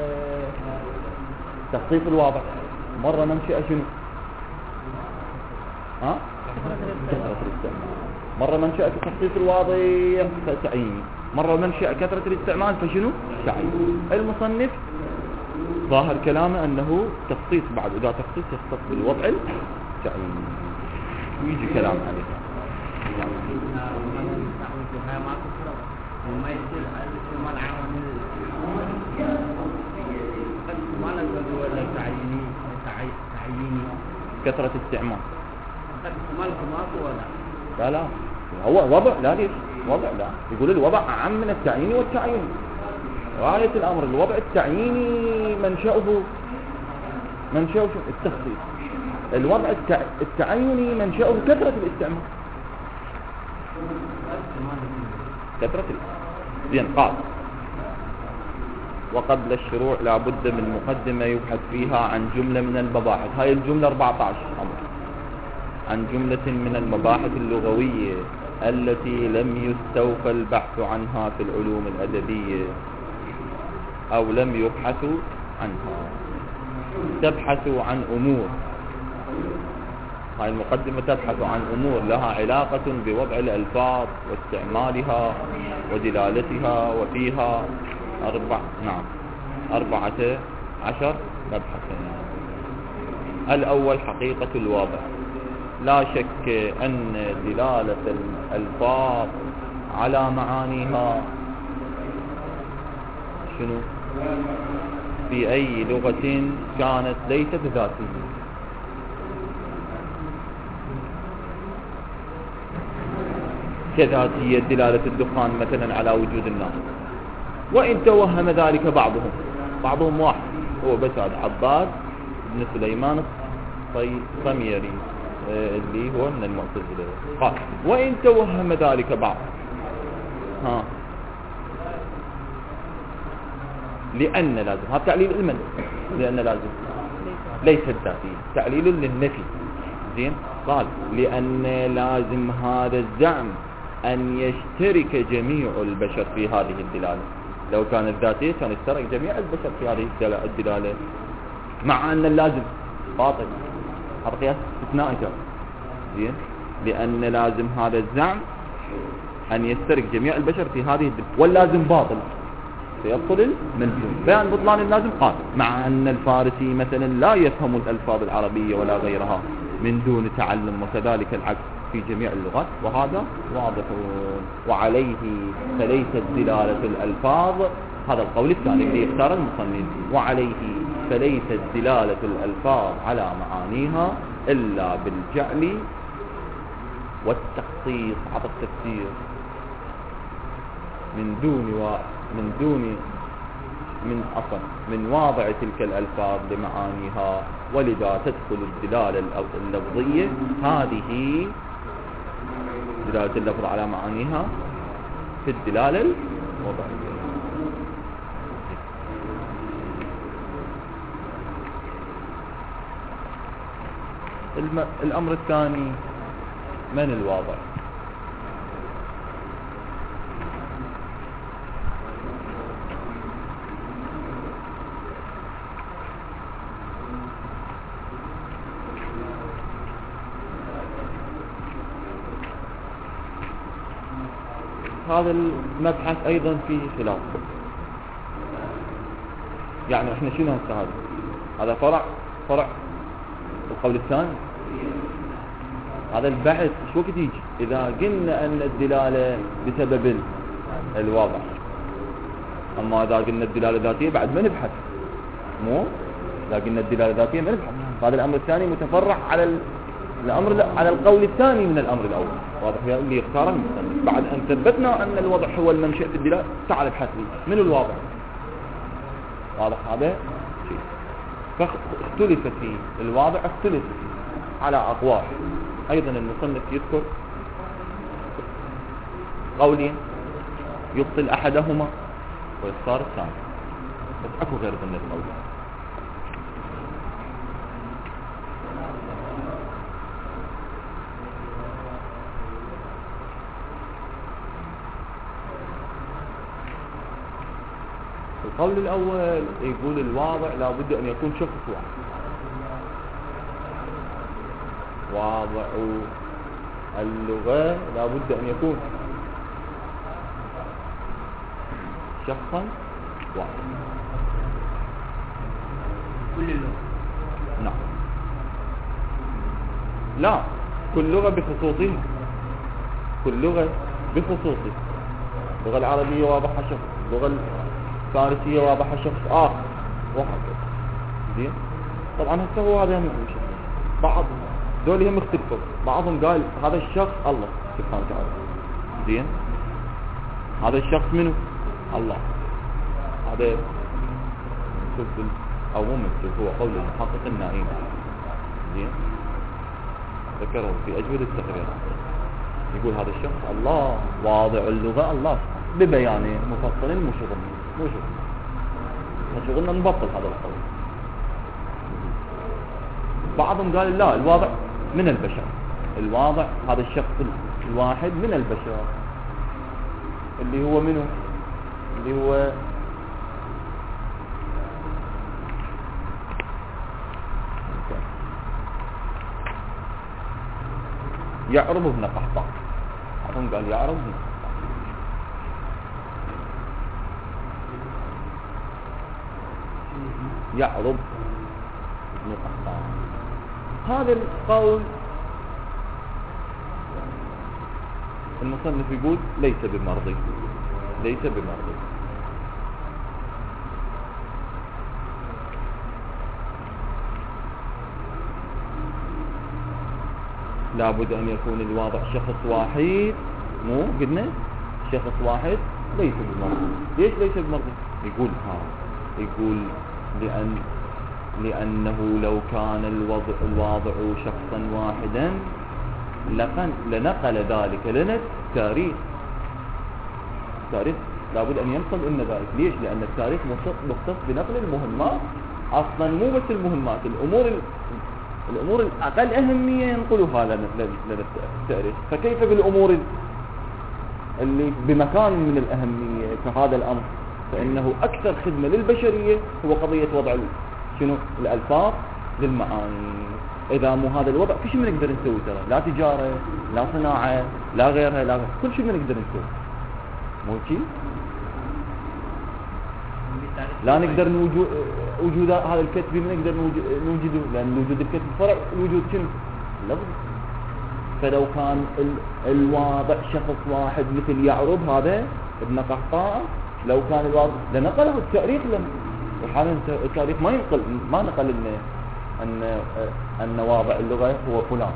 تخصيص الوضع، مرة منشأ شنو؟ ها؟ كثرة الاستعمال. مرة منشأ تخصيص الواضح فتعييني، مرة منشأ كثرة الاستعمال فشنو؟ تعييني. المصنف ظاهر كلامه أنه تخصيص، بعد إذا تخصيص يختص بالوضع التعييني، ويجي كلام عليه. كثرة استعمال لا لا هو وضع، لا ليش وضع؟ لا، يقول الوضع أعم من التعييني والتعييني. غاية الأمر الوضع التعييني منشأه منشأه التخصيص، الوضع التع... التعيني منشأه كثرة الاستعمال، كثرة الاستعمال. زين قال وقبل الشروع لا بد من مقدمة يبحث فيها عن جملة من المباحث. هاي الجملة أربعة عشر أمر، عن جملة من المباحث اللغوية التي لم يستوفى البحث عنها في العلوم الأدبية أو لم يبحثوا عنها. تبحث عن أمور، هاي المقدمة تبحث عن أمور لها علاقة بوضع الألفاظ واستعمالها ودلالتها، وفيها أربع نعم أربعة عشر مبحثا. الأول حقيقة الوضع. لا شك أن دلالة الألفاظ على معانيها شنو في أي لغة كانت ليست ذاتية. كذاتية دلالة الدخان مثلا على وجود النار، وإن توهم ذلك بعضهم بعضهم واحد هو بس هذا عباد بن سليمان الصميري اللي هو من المعتزلة قال وإن توهم ذلك بعض ها لأن لازم، هذا تعليل المن، لأن لازم ليست ذاتية، تعليل للنفي. زين قال لأن لازم هذا الزعم أن يشترك جميع البشر في هذه الدلالة. لو كانت ذاتية كان يشترك جميع البشر في هذه الدلالة، مع أن اللازم باطل. هذا قياس استثنائي جاء. زين لأن لازم هذا الزعم أن يشترك جميع البشر في هذه الدلالة، واللازم باطل فيبطل الملزوم. بيان بطلان اللازم قال مع أن الفارسي مثلا لا يفهم الألفاظ العربية ولا غيرها من دون تعلم، وكذلك العكس في جميع اللغات، وهذا واضح. وعليه فليست دلالة الألفاظ، هذا القول الثاني اللي يختار المصنف، وعليه فليست دلالة الألفاظ على معانيها إلا بالجعل والتخصيص على التفسير من دون و... من دون من أصل من واضع تلك الألفاظ لمعانيها، ولذا تدخل الدلالة اللفظية هذه دلالة اللفظ على معانيها في الدلالة الوضعية. الم... الأمر الثاني من الواضع. هذا المبحث أيضا فيه خلاف. يعني احنا شنو هسه هذا هذا فرع فرع القول الثاني. هذا البحث شو وقت يجي إذا قلنا أن الدلالة بسبب الواضح. أما إذا قلنا الدلالة ذاتية بعد ما نبحث، مو إذا قلنا الدلالة ذاتية ما نبحث. هذا الأمر الثاني متفرع على الأمر على القول الثاني من الأمر الأول. واضح يا اللي يختار المصنف بعد أن ثبتنا أن الوضع هو المنشأ في الدلالة. تعال ابحث لي من الواضع. واضح هذا شيء. فاختلف في الواضع، اختلف على أقوال. أيضا المصنف يذكر قولين يبطل أحدهما ويختار الثاني، بس أكو غير ضمن القول. القول الأول يقول الواضع لا بد أن يكون شخص واحد. واضع اللغة لا بد أن يكون شخصا واحد. كل اللغة؟ نعم. لا، كل لغة بخصوصها، كل لغة بخصوصها. اللغة العربية واضحة شخص، اللغة الفارسية واضحة شخص آخر وهكذا. زين. طبعا هسه هو هذا هم بعض دول هم اختلفوا. بعضهم قال هذا الشخص الله سبحانه وتعالى. زين. هذا الشخص منه الله. هذا مثل او مو مثل هو قول المحقق النائم. زين. ذكره في اجوبة التقرير يقول هذا الشخص الله واضع اللغة الله ببيانه مفصل. مو شغلنا مو شغلنا شغلنا نبطل هذا القول. بعضهم قال لا، الواضع من البشر. الواضع هذا الشخص الواحد من البشر اللي هو منه اللي هو يعرب ابن قحطان. بعضهم قال يعرب ابن قحطان. يعرب ابن قحطان. هذا القول المصنف يقول ليس بمرضي، ليس بمرضي. لابد أن يكون الواضع شخص واحد. مو قلنا شخص واحد ليس بمرضي. ليش ليس بمرضي؟ يقول ها يقول لأن لأنه لو كان الوضع الواضع شخصا واحدا لنقل ذلك لنا التاريخ. التاريخ لابد أن ينقل لنا ذلك. ليش؟ لأن التاريخ مختص بنقل المهمات. أصلا مو بس المهمات، الأمور الأمور الأقل أهمية ينقلها لنا التاريخ. فكيف بالأمور اللي بمكان من الأهمية كهذا الأمر؟ فإنه أكثر خدمة للبشرية هو قضية وضع شنو الألفاظ للمعاني. إذا مو هذا الوضع في شيء ما نقدر نسوي ترى، لا تجارة لا صناعة لا غيرها لا غيرها. كل شيء ما نقدر نسوي. مو شيء لا نقدر نوجد وجود هذا الكتب ما نقدر نوجده، لأن وجود الكتب فرع الوجود شنو لفظ. فلو كان الواضع شخص واحد مثل يعرب هذا ابن قحطان، لو كان الواضع لنقله التاريخ لنا. وحالا التاريخ ما ينقل ما نقل لنا أن أن واضع اللغة هو فلان.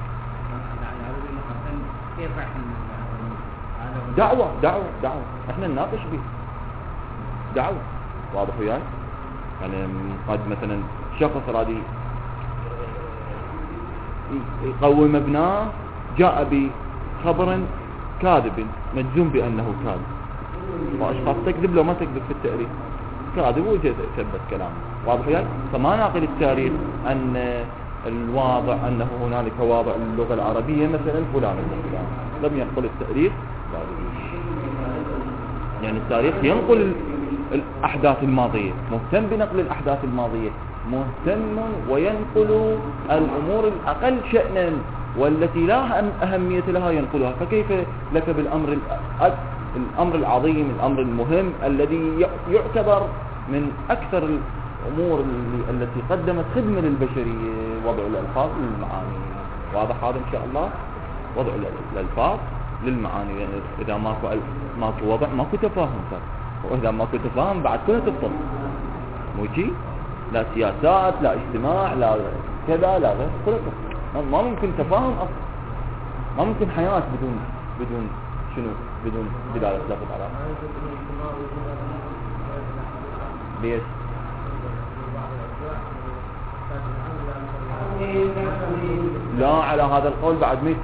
دعوة دعوة دعوة احنا نناقش به دعوة. واضح وياي؟ يعني قد مثلا شخص رادي يقوم ابناه جاء بخبر كاذب مجزوم بأنه كاذب، وأشخاص تكذب لو ما تكذب في التاريخ كاذب وجد ثبت كلامه. واضح وياي؟ فما ناقل التاريخ أن الواضع أنه هنالك واضع اللغة العربية مثلا فلان فلان، لم ينقل التاريخ. يعني التاريخ ينقل الأحداث الماضية، مهتم بنقل الأحداث الماضية، مهتم وينقل الأمور الأقل شأنا والتي لا أهمية لها ينقلها. فكيف لك بالأمر الأمر العظيم، الأمر المهم الذي يعتبر من أكثر الأمور التي قدمت خدمة للبشرية، وضع الألفاظ للمعاني. واضح هذا إن شاء الله؟ وضع الألفاظ للمعاني، يعني إذا ماكو ماكو وضع ماكو تفاهم صار، وإذا ماكو تفاهم بعد كله تفضل مو شيء، لا سياسات لا اجتماع لا كذا لا غير، كله تفضل. ما ممكن تفاهم أصلا، ما ممكن حياة بدون بدون شنو؟ بدون دلالة لفظ على. ليش؟ لا على هذا القول بعد ميت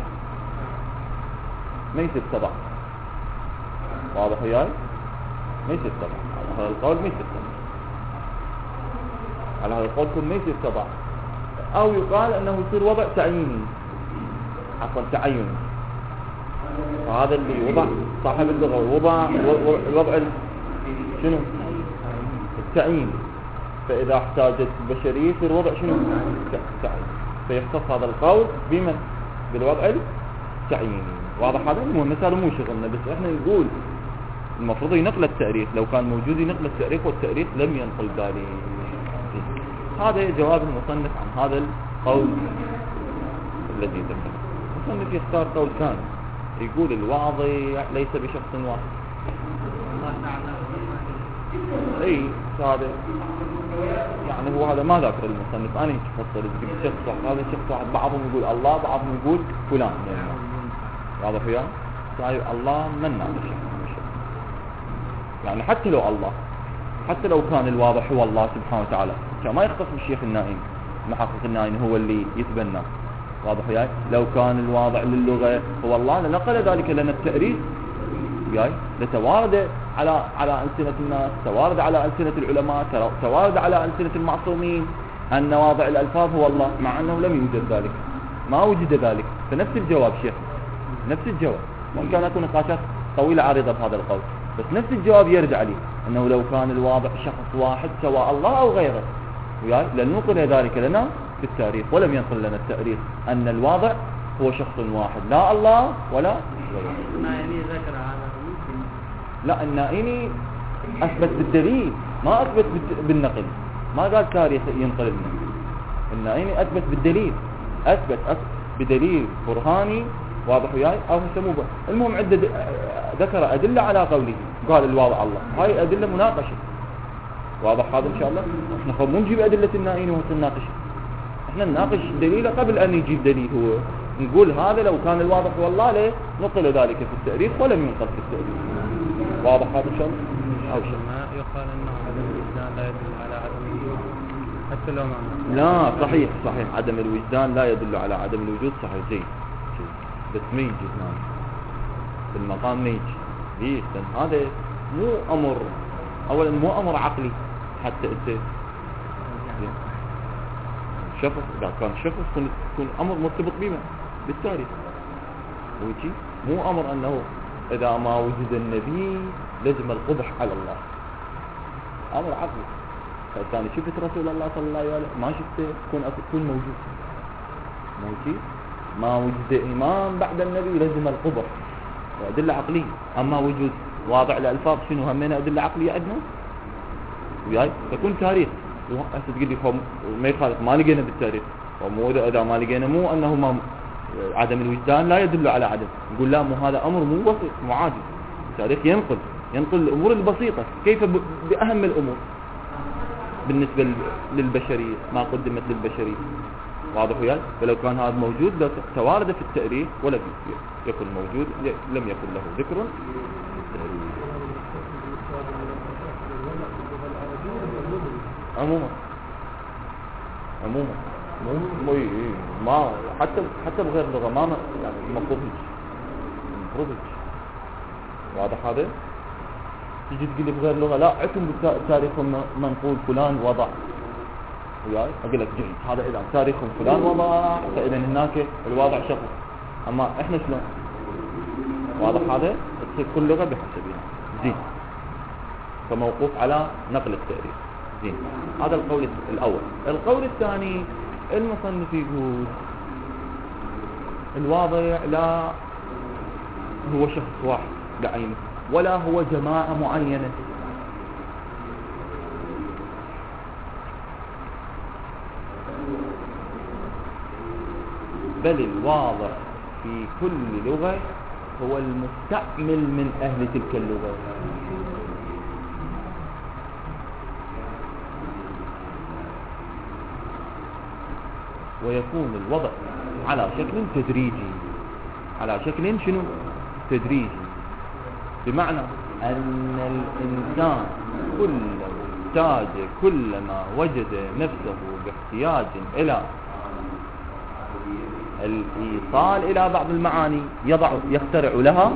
ميت السبع. واضح وياي؟ ميت السبع على هذا القول، ميت السبع على هذا القول كل ميت السبع، أو يقال أنه يصير وضع تعييني، عفوا تعين. هذا اللي وضع صاحب اللغة وضع الوضع شنو؟ التعيين. فإذا احتاجت البشرية يصير وضع شنو؟ تعيين. فيختص هذا القول بمن؟ بالوضع التعييني. واضح هذا؟ المهم مثال مو شغلنا، بس احنا نقول المفروض ينقل التاريخ، لو كان موجود ينقل التاريخ، والتاريخ لم ينقل ذلك. هذا جواب المصنف عن هذا القول الذي ذكره. المصنف يختار قول ثاني يقول الواضع ليس بشخص واحد. اي هذا يعني هو هذا ما ذكر المصنف، انا افصل يجيب شخص واحد، هذا شخص واحد، بعضهم يقول الله، بعضهم يقول فلان. يعني واضح وياه؟ طيب الله من ناقش يعني حتى لو الله، حتى لو كان الواضح هو الله سبحانه وتعالى، ما يختص بالشيخ النائم، محقق النائم هو اللي يتبنى. واضح وياي؟ لو كان الواضع للغة هو الله لنقل ذلك لنا التأريخ وياي، لتوارد على على ألسنة الناس، توارد على ألسنة العلماء، توارد على ألسنة المعصومين أن واضع الألفاظ هو الله، مع أنه لم يوجد ذلك، ما وجد ذلك. فنفس الجواب شيخ، نفس الجواب، وإن كانت نقاشات طويلة عريضة بهذا القول، بس نفس الجواب يرد عليه أنه لو كان الواضع شخص واحد سواء الله أو غيره وياي لننقل ذلك لنا في التاريخ، ولم ينقل لنا التاريخ أن الواضع هو شخص واحد، لا الله ولا غيره. النائمي ذكر هذا. لا النائمي أثبت بالدليل، ما أثبت بالنقل، ما قال تاريخ ينقل لنا. النائمي أثبت بالدليل، أثبت, أثبت بدليل برهاني. واضح وياي؟ أو يسموه المهم عدة ذكر أدلة على قوله، قال الواضع الله، هاي أدلة مناقشة. واضح هذا إن شاء الله؟ احنا مو نجيب أدلة النائين وهنناقش، احنا نناقش دليله قبل أن يجيب دليل. هو نقول هذا لو كان الواضح والله ليه نقل ذلك في التاريخ ولم ينقل في التاريخ. واضح هذا إن شاء الله؟ أو شيء ما يقال أنه عدم الوجدان لا يدل على عدم الوجود حتى لو ما لا صحيح صحيح، عدم الوجدان لا يدل على عدم الوجود، صحيح جيد، بس ما يجي هنا في المقام ما يجي. ليش؟ لأن هذا مو أمر، أولا مو أمر عقلي حتى أنت شخص، إذا كان شخص يكون أمر مرتبط بما بالتاريخ، ويجي مو أمر أنه إذا ما وجد النبي لازم القبح على الله، أمر عقلي. فكان شفت رسول الله صلى الله عليه وسلم ما شفته تكون تكون موجود، موجود ما وجد إمام بعد النبي لازم القبح، وأدلة عقلية. أما وجود واضع الألفاظ شنو همنا أدلة عقلية عندنا وياي، تكون تاريخ. هسه تقول لي ما يخالف، ما لقينا بالتاريخ، ومو إذا ما لقينا مو أنه ما عدم الوجدان لا يدل على عدم، نقول لا مو هذا أمر مو بسيط مو عادي. التاريخ ينقل ينقل الأمور البسيطة، كيف بأهم الأمور بالنسبة للبشرية ما قدمت للبشرية. واضح وياي؟ فلو كان هذا موجود توارد في التاريخ ولم يكن موجود لم يكن له ذكر. عموما عموما مو ما حتى حتى بغير لغة ما يعني المفروض المفروض. واضح هذا؟ تجي تقول لي بغير لغة لا عكم بتاريخهم منقول فلان وضع وياي، اقول لك جيد هذا اذا تاريخهم فلان وضع فاذا هناك الواضع شخص. اما احنا شلون؟ واضح هذا؟ تصير كل لغة بحسبها زين، فموقوف على نقل التاريخ زين. هذا القول الاول. القول الثاني المصنف يقول الواضع لا هو شخص واحد بعينه ولا هو جماعة معينة. بل الواضع في كل لغة هو المستعمل من أهل تلك اللغة. ويكون الوضع على شكل تدريجي، على شكل شنو؟ تدريجي، بمعنى أن الإنسان كل محتاج كلما وجد نفسه باحتياج إلى الإيصال إلى بعض المعاني يضع يخترع لها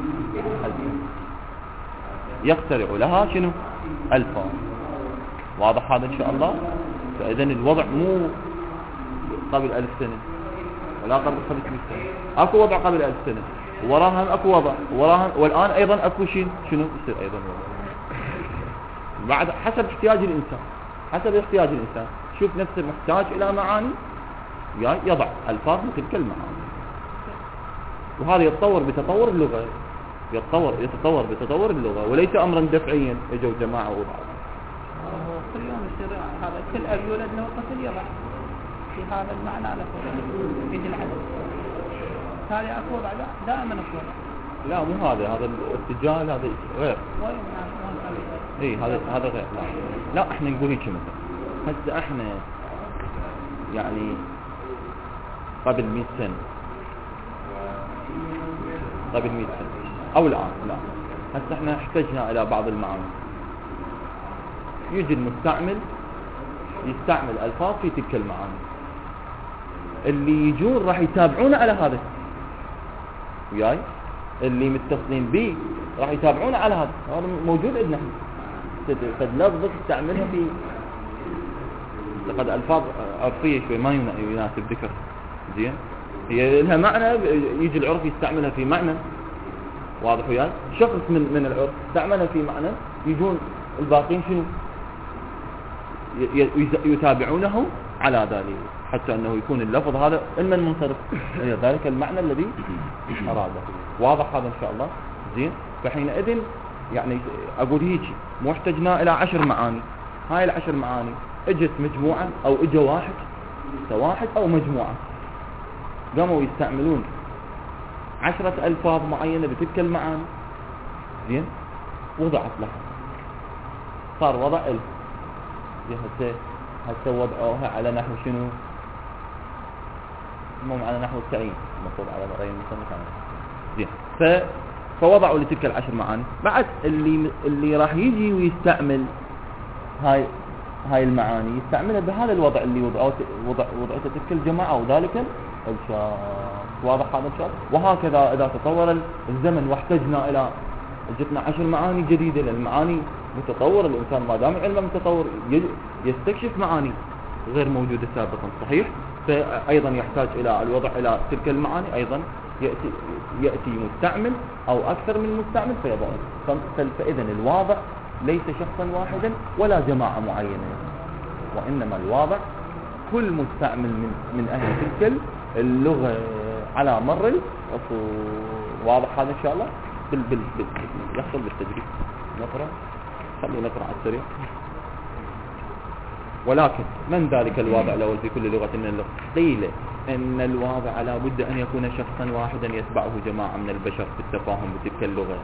يخترع لها شنو؟ ألفاظ. واضح هذا إن شاء الله؟ فإذا الوضع مو قبل ألف سنة ولا قبل خمسمائة سنة، أكو وضع قبل ألف سنة وراها أكو وضع وراها، والآن أيضا أكو شيء شنو يصير أيضا وضع بعد حسب احتياج الإنسان، حسب احتياج الإنسان. شوف نفسه محتاج إلى معاني يضع ألفاظ تلك المعاني. وهذا يتطور بتطور اللغة، يتطور يتطور بتطور اللغة، وليس أمرا دفعيا اجوا جماعة وضعوا. كل يوم يصير هذا كل أب يولد له طفل يضع في هذا المعنى له في العدد. هذا أكو وضع دائما أكو وضع. لا مو هذا، هذا الاتجاه هذا غير. اي هذا هذا غير. لا لا احنا نقول هيك مثلا هسه احنا يعني قبل مئة سنة قبل مئة سنة او الان لا هسه احنا احتجنا الى بعض المعاني، يجي المستعمل يستعمل الفاظ في تلك المعاني، اللي يجون راح يتابعون على هذا وياي، اللي متصلين به راح يتابعون على هذا، هذا موجود عندنا. قد لفظك تستعملها في لقد الفاظ عرفيه شوي ما يناسب ذكر زين، هي لها معنى يجي العرف يستعملها في معنى. واضح وياي؟ شخص من من العرف استعملها في معنى، يجون الباقين شنو يتابعونه على ذلك حتى انه يكون اللفظ هذا علما منصرف الى ذلك المعنى الذي اراده. واضح هذا ان شاء الله؟ زين. فحينئذ يعني اقول هيك مو احتجنا الى عشر معاني، هاي العشر معاني اجت مجموعة او اجى واحد واحد او مجموعة قاموا يستعملون عشرة الفاظ معينة بتلك المعاني، زين، وضعت لها صار وضع الف. هسه هسه وضعوها على نحو شنو؟ مو على نحو التعيين، المفروض على رأي المصنف. زين. ف فوضعوا لتلك العشر معاني. بعد اللي اللي راح يجي ويستعمل هاي هاي المعاني يستعملها بهذا الوضع اللي وضعت وضع وضعته تلك الجماعة وذلك الشخص. واضح هذا الشيء؟ وهكذا إذا تطور الزمن واحتجنا إلى جتنا عشر معاني جديدة، للمعاني متطور، الإنسان ما دام علمه متطور يستكشف معاني غير موجودة سابقا. صحيح. فأيضا يحتاج إلى الوضع إلى تلك المعاني، أيضا يأتي يأتي مستعمل أو أكثر من مستعمل فيضعون. فإذا الواضع ليس شخصا واحدا ولا جماعة معينة، وإنما الواضع كل مستعمل من من أهل تلك اللغة على مر العصور. واضح هذا إن شاء الله؟ بال بال بال يحصل بالتدريب. نقرأ، خلينا نقرأ على السريع. ولكن من ذلك الواضع الأول في كل لغة من اللغة؟ قيل إن الواضع لا بد أن يكون شخصا واحدا يتبعه جماعة من البشر في التفاهم بتلك اللغة.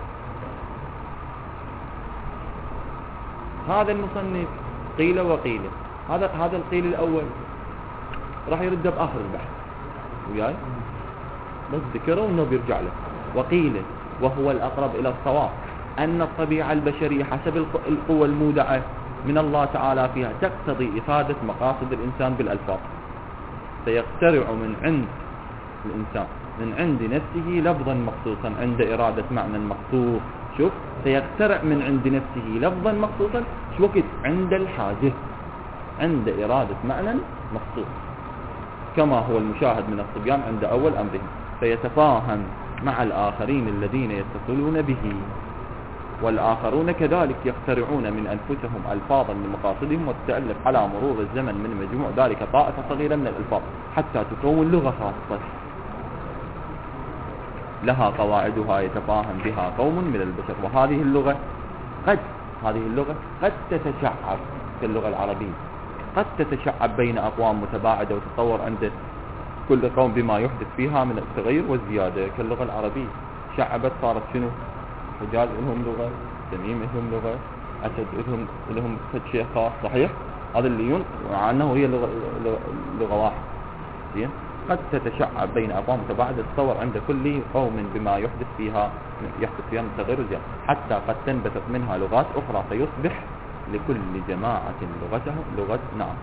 هذا المصنف قيل وقيل، هذا هذا القيل الأول راح يرد بآخر البحث وياي، بس ذكره انه بيرجع له. وقيل وهو الأقرب إلى الصواب أن الطبيعة البشرية حسب القوة المودعة من الله تعالى فيها تقتضي إفادة مقاصد الإنسان بالألفاظ، فيقترع من عند الإنسان من عند نفسه لفظا مخصوصا عند إرادة معنى مخصوص. شوف، سيقترع من عند نفسه لفظا مخصوصا شو وقت؟ عند الحاجة، عند إرادة معنى مخصوص، كما هو المشاهد من الصبيان عند أول أمرهم، فيتفاهم مع الآخرين الذين يتصلون به، والآخرون كذلك يخترعون من أنفسهم ألفاظا لمقاصدهم، وتتألف على مرور الزمن من مجموع ذلك طائفة صغيرة من الألفاظ حتى تكون لغة خاصة. لها قواعدها يتفاهم بها قوم من البشر. وهذه اللغة قد هذه اللغة قد تتشعب كاللغة العربية، قد تتشعب بين أقوام متباعدة وتتطور عند كل قوم بما يحدث فيها من التغير والزيادة. كاللغة العربية شعبت، صارت شنو؟ حجاز لهم لغة، تميم لهم لغة، أسد لهم لهم شيء خاص. صحيح؟ هذا اللي ينقل مع أنه هي لغة, لغة واحدة. زين؟ قد تتشعب بين أقوام متباعدة تتطور عند كل قوم بما يحدث فيها يحدث فيها من تغير وزيادة، حتى قد تنبثق منها لغات أخرى فيصبح لكل جماعة لغتهم لغة نعم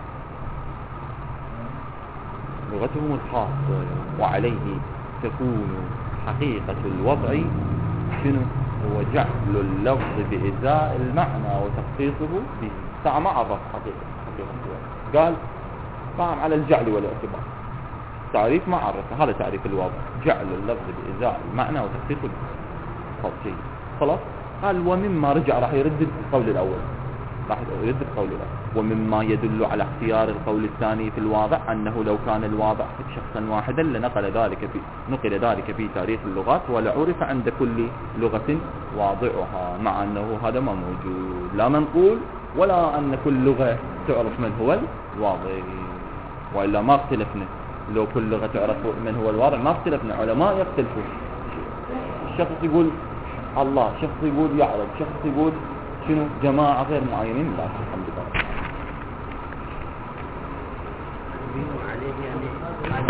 لغتهم الخاصة. وعليه تكون حقيقة الوضع شنو؟ هو جعل اللفظ بإزاء المعنى وتخصيصه به. ساعة ما عرف حقيقة حقيقة الوضع، قال قام على الجعل والاعتبار، تعريف ما عرفه. هذا تعريف الوضع، جعل اللفظ بإزاء المعنى وتخصيصه به. خلاص. قال ومما رجع راح يرد القول الأول، راح يرد القول الأول. ومما يدل على اختيار القول الثاني في الواضع أنه لو كان الواضع شخصا واحدا لنقل ذلك في نقل ذلك في تاريخ اللغات ولعرف عند كل لغة واضعها، مع أنه هذا ما موجود، لا منقول ولا أن كل لغة تعرف من هو الواضع، وإلا ما اختلفنا. لو كل لغة تعرف من هو الواضع ما اختلفنا، علماء يختلفون. الشخص يقول الله، شخص يقول يعرف، شخص يقول شنو، جماعة غير معينين. لا الحمد لله.